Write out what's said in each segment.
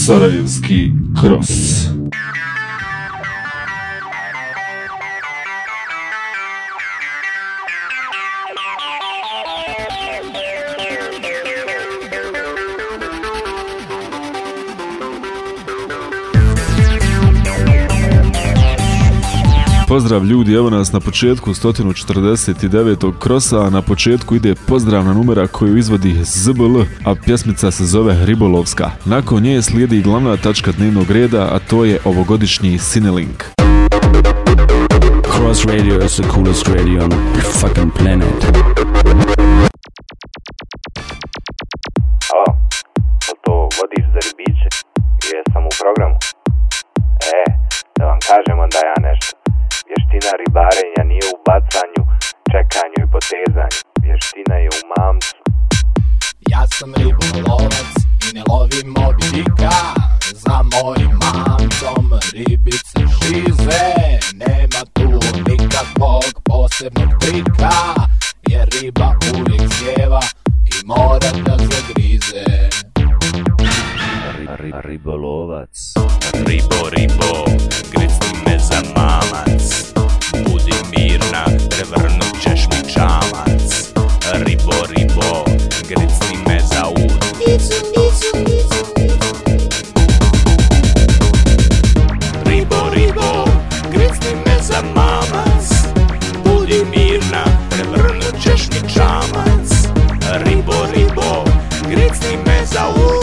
Sarajevski Cross. Pozdrav ljudi, evo nas na početku 149. krosa, a na početku ide pozdravna numera koju izvodi ZBL, a pjesmica se zove Ribolovska. Nakon nje slijedi glavna tačka dnevnog reda, a to je ovogodišnji Cinelink. Cross Radio is the coolest radio on the fucking planet. Alo, to vodiš za ribiće? Jesam u programu. Da vam kažem onda ja nešto. Vještina ribarenja nije u bacanju, čekanju i potezanju. Vještina je u mamcu. Ja sam ribolovac i ne lovim mobidika. Za mojim mamcom ribice šize. Nema tu nikakvog posebnog trika, jer riba uvijek sjeva i mora da zagrize. Ribolovac. Ribo, gricni me za mamac. Budi mirna, prevrnut ćeš mi čamac. Ribo, gricni me za ud. Ribo, gricni me za mamac. Budi mirna, prevrnut ćeš mi čamac. Ribo, gricni me za ud.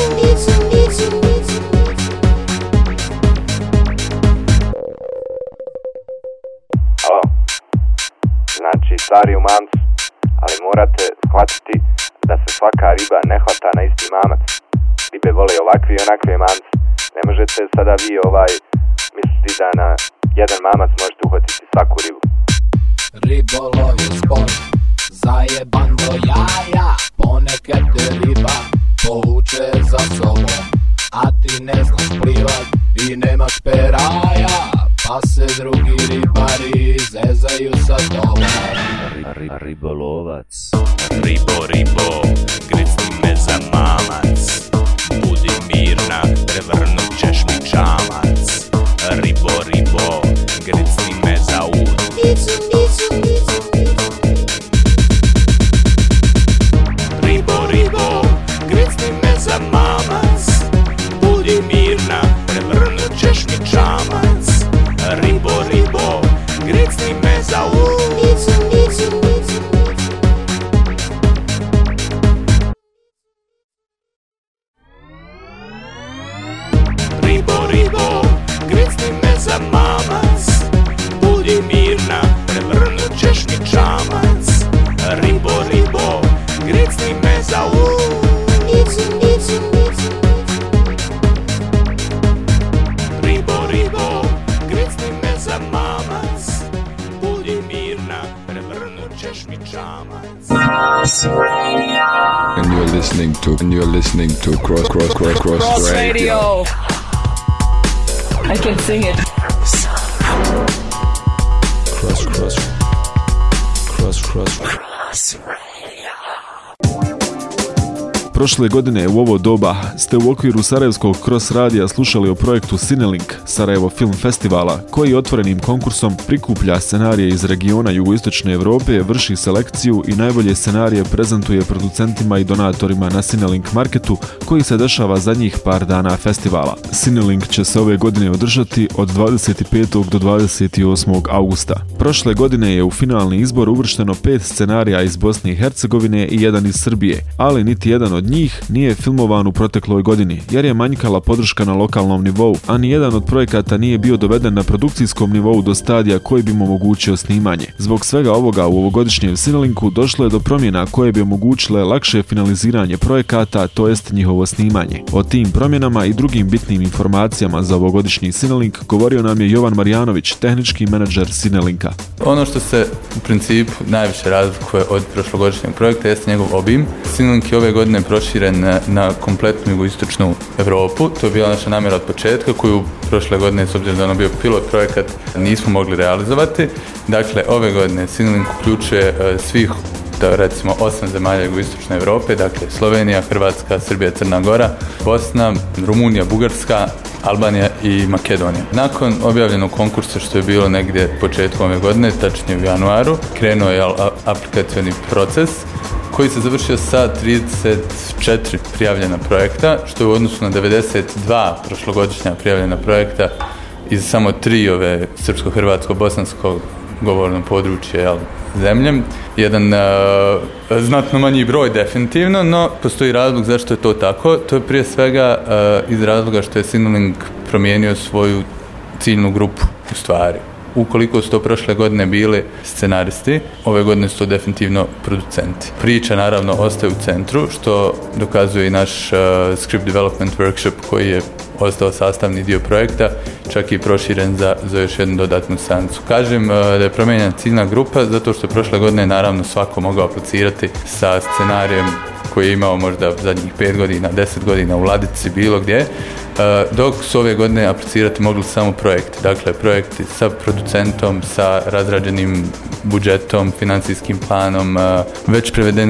Znači, stvari u mamcu, ali morate shvatiti da se svaka riba ne hvata na isti mamac. Ribe vole ovakve i onakve mamce. Ne možete sada vi misliti da na jedan mamac možete uhvatiti svaku ribu. Ribolov je sport, zajeban do jaja. Ponekad te riba povuče za sobom, a ti ne znaš plivat i nemaš peraja. Pa se drugi ribari zezaju sa tobom. Ribolovac. Ribo, gricni me za mamac. Budi mirna, prevrnut ćeš mi čamac. Ribo, gricni me za ud. Ribo, gricni me za mamac. Budi mirna, prevrnut ćeš mi čamac. Ribo, gricni me za ud. Ribo, gricni me za mamac. Budi mirna, prevrnut ćeš mi čamac. Ribo, gricni me za ud. Ribo, gricni me za mamac. Budi mirna, prevrnut ćeš mi čamac. And you're listening to Cross Radio. I can sing it. Cross Radio. Prošle godine u ovo doba ste u okviru Sarajevskog Cross radija slušali o projektu Cinelink Sarajevo Film Festivala, koji otvorenim konkursom prikuplja scenarije iz regiona jugoistočne Europe, vrši selekciju i najbolje scenarije prezentuje producentima i donatorima na Cinelink marketu, koji se dešava zadnjih par dana festivala. Cinelink će se ove godine održati od 25. do 28. augusta. Prošle godine je u finalni izbor uvršteno 5 scenarija iz Bosne i Hercegovine i jedan iz Srbije, ali niti jedan od njih nije filmovan u protekloj godini, jer je manjkala podrška na lokalnom nivou, a nijedan od projekata nije bio doveden na produkcijskom nivou do stadija koji bi mu omogućio snimanje. Zbog svega ovoga u ovogodišnjem Cinelinku došlo je do promjena koje bi omogućile lakše finaliziranje projekata, to jest njihovo snimanje. O tim promjenama i drugim bitnim informacijama za ovogodišnji Cinelink govorio nam je Jovan Marjanović, tehnički menadžer Cinelinka. Ono što se u principu najviše razlikuje od prošlogodišnjeg projekta jest njegov obim. Cinelink je ove godine proširen na kompletnu jugoistočnu Europu. To je bila naša namjera od početka, koju prošle godine, s obzirom da ono bio pilot projekat, nismo mogli realizovati. Dakle, ove godine Cinelink uključuje svih da recimo 8 zemalja jugoistočne Europe, dakle Slovenija, Hrvatska, Srbija, Crna Gora, Bosna, Rumunija, Bugarska, Albanija i Makedonija. Nakon objavljenog konkursa, što je bilo negdje početkom ove godine, tačnije u januaru, krenuo je aplikacioni proces koji se završio sa 34 prijavljena projekta, što je u odnosu na 92 prošlogodišnja prijavljena projekta iz samo 3 ove srpsko-hrvatsko-bosansko govorno područje zemlje. Jedan znatno manji broj definitivno, no postoji razlog zašto je to tako. To je prije svega iz razloga što je Sinolink promijenio svoju ciljnu grupu u stvari. Ukoliko su to prošle godine bili scenaristi, ove godine su to definitivno producenti. Priča naravno ostaje u centru, što dokazuje i naš script development workshop koji je ostao sastavni dio projekta, čak i proširen za još jednu dodatnu seansu. Kažem da je promijenjena ciljna grupa zato što je prošle godine naravno svako mogao aplicirati sa scenarijem koji je imao možda zadnjih 5 godina, 10 godina u ladici, bilo gdje, dok su ove godine aplicirati mogli samo projekti. Dakle, projekti sa producentom, sa razrađenim budžetom, financijskim planom, već prevedeni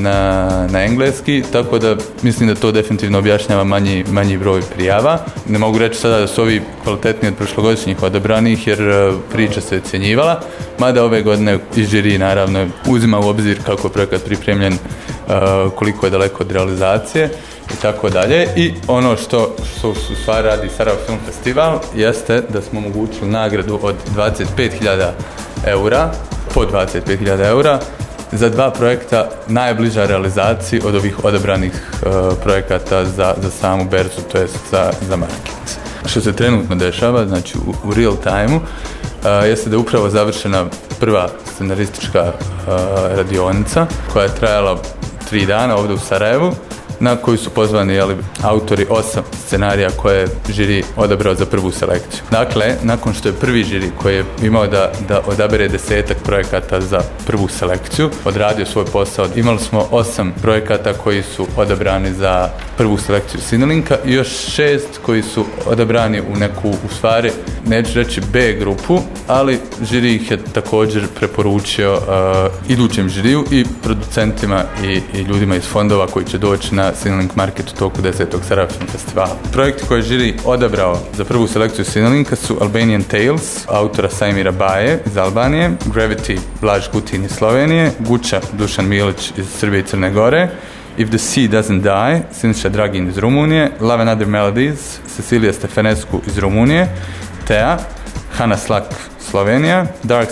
na engleski, tako da mislim da to definitivno objašnjava manji broj prijava. Ne mogu reći sada da su ovi kvalitetni od prošlogodišnjih odabranih, jer priča se ocjenjivala, mada ove godine i žiri naravno uzima u obzir kako je projekat pripremljen, koliko je daleko od realizacije i tako dalje. I ono što u stvari radi Sarajevo Film Festival jeste da smo omogućili nagradu od 25.000 eura, po 25.000 eura, za 2 projekta najbliža realizaciji od ovih odabranih projekata za samu berzu, to jest za market. Što se trenutno dešava, znači u real time-u, jeste da je upravo završena prva scenaristička radionica koja je trajala 3 dana ovdje u Sarajevu, na koji su pozvani autori 8 scenarija koje je žiri odabrao za prvu selekciju. Dakle, nakon što je prvi žiri koji je imao da odabere 10 projekata za prvu selekciju, odradio svoj posao, imali smo 8 projekata koji su odabrani za prvu selekciju Sinolinka i još 6 koji su odabrani u neku, u stvari, neću reći B grupu, ali žiri ih je također preporučio idućem žiriju i producentima i ljudima iz fondova koji će doći na Sinolink Market u toku 10. Sarajevo Film Festivala. Projekti koje je žiri odabrao za prvu selekciju Sinolinka su Albanian Tales, autora Sajmira Baje iz Albanije, Gravity, Blaž Gutin iz Slovenije, Guča, Dušan Milić iz Srbije i Crne Gore, If the Sea Doesn't Die, Siniša Dragin iz Rumunije, Love and Other Melodies, Cecilia Stefanescu iz Rumunije, Tea, Hana Slak, Slovenija,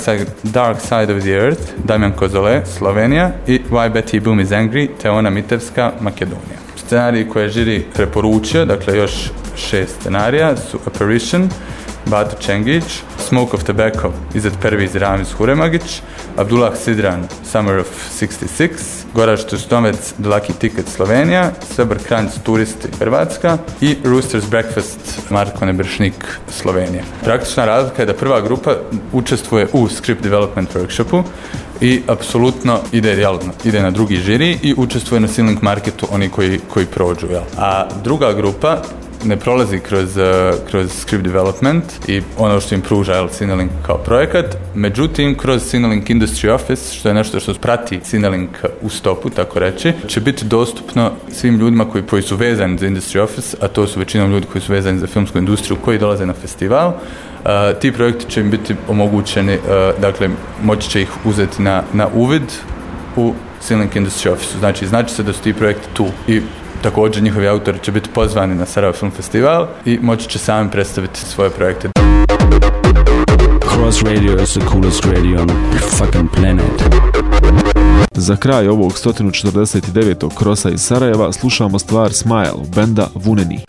Dark Side of the Earth, Damjan Kozole, Slovenija i Why Betty Boom is Angry, Teona Mitevska, Makedonija. Scenariji koje je žiri preporučio, dakle još 6 scenarija, su Apparition, Bato Čengić, Smoke of Tobacco, Izet Perviz Ramiz Huremagić, Abdullah Sidran, Summer of 66, Goraž Tuštomec, The Lucky Ticket, Slovenija, Sebr Kranjc, Turisti, Hrvatska i Rooster's Breakfast, Marko Nebršnik, Slovenija. Praktična razlika je da prva grupa učestvuje u Script Development Workshopu i apsolutno ide na drugi žiri i učestvuje na Sinolink Marketu oni koji prođu. A druga grupa ne prolazi kroz script development i ono što im pruža Sinolink kao projekat, međutim kroz Sinolink Industry Office, što je nešto što prati Sinolink u stopu, tako reći, će biti dostupno svim ljudima koji su vezani za Industry Office, a to su većinom ljudi koji su vezani za filmsku industriju koji dolaze na festival. Ti projekti će im biti omogućeni, dakle moći će ih uzeti na uvid u Sinolink Industry Office. Znači se da su ti projekti tu i također njihovi autori će biti pozvani na Sarajevo Film Festival i moći će sami predstaviti svoje projekte. Cross Radio is the coolest radio on the fucking planet. Za kraj ovog 149. Crossa iz Sarajeva slušamo stvar Smile benda Vuneni.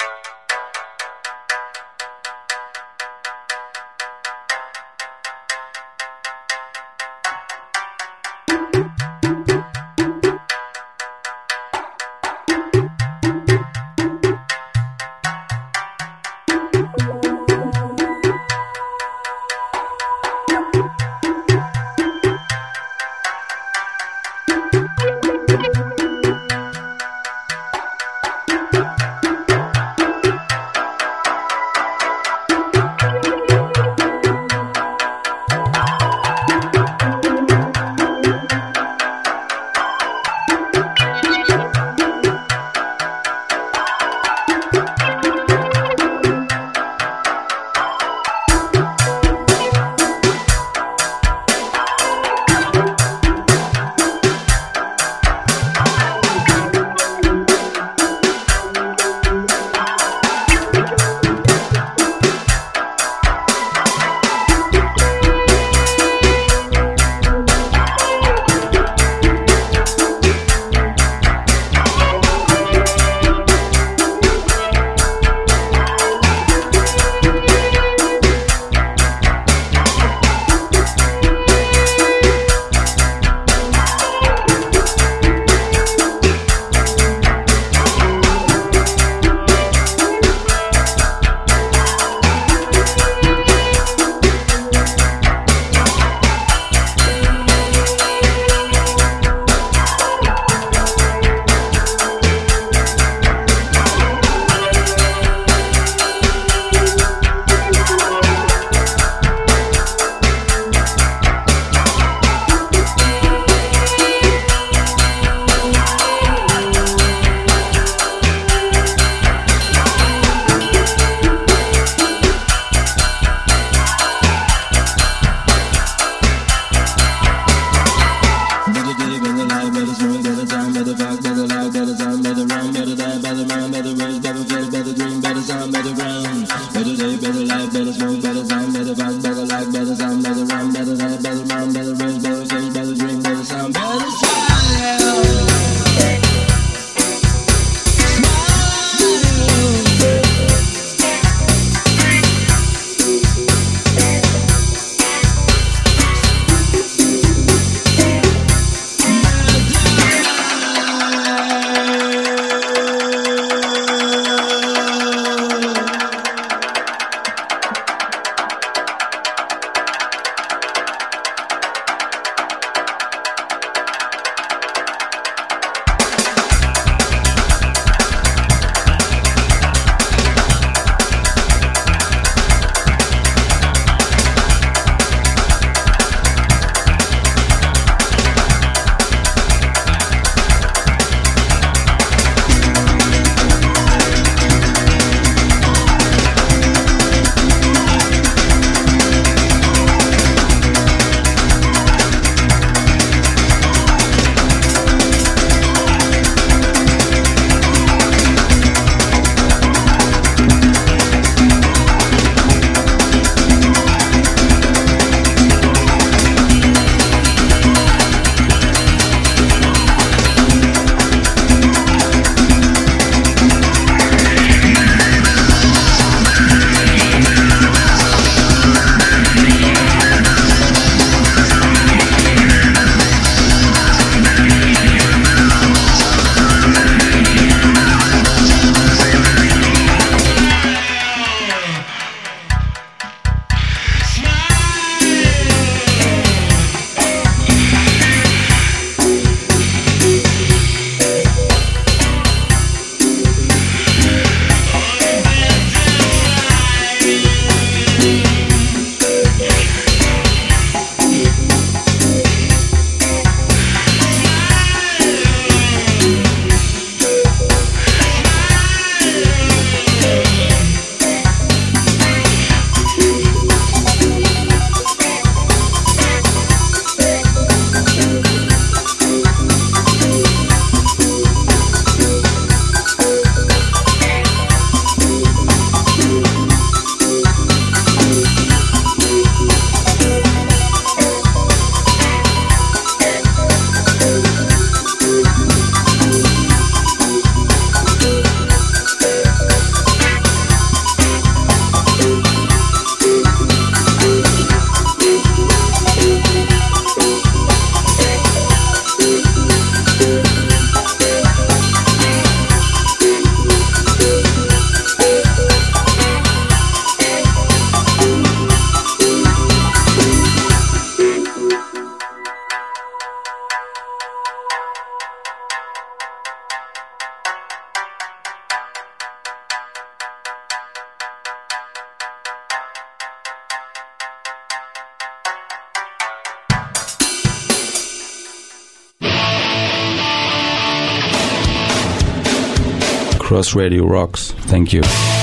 better run, better die, better run, better race, better face, better dream, better sound, better ground. Better day, better life, better smoke, better sound, better vibe, better like, better sound, better run, better die, better run, better race, better face, better dream, better sound, better smile. Cross Radio rocks. Thank you.